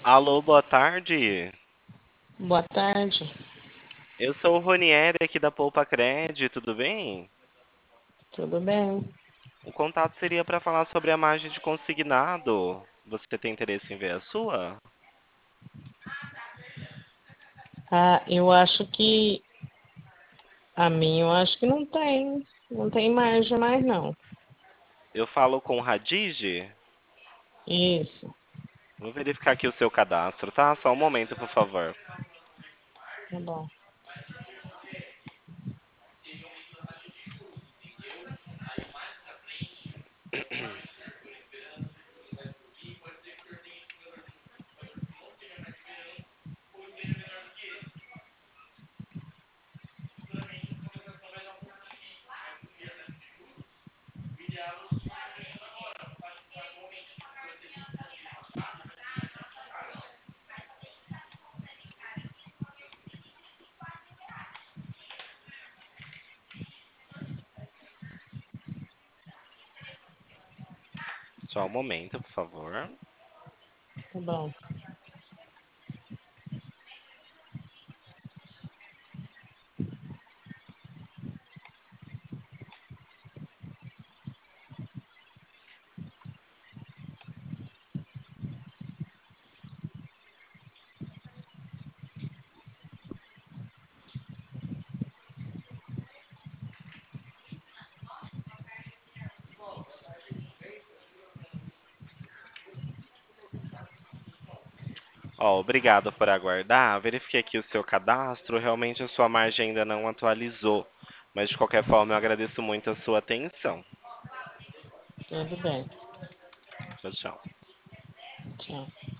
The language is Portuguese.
Alô, boa tarde. Boa tarde, Eu sou o Ronieri aqui da Poupa Cred, tudo bem? tudo bem? O contato seria para falar sobre a margem de consignado. Você tem interesse em ver a sua? Eu acho que eu acho que não tem margem mais não. Eu falo com o Radige. Isso, Vou verificar aqui o seu cadastro, tá? Só um momento, por favor. tá bom, Só um momento, por favor. tá bom. Ó, obrigado por aguardar. Verifiquei aqui o seu cadastro. Realmente a sua margem ainda não atualizou. Mas de qualquer forma, eu agradeço muito a sua atenção. Tudo bem. Tchau, tchau. Tchau.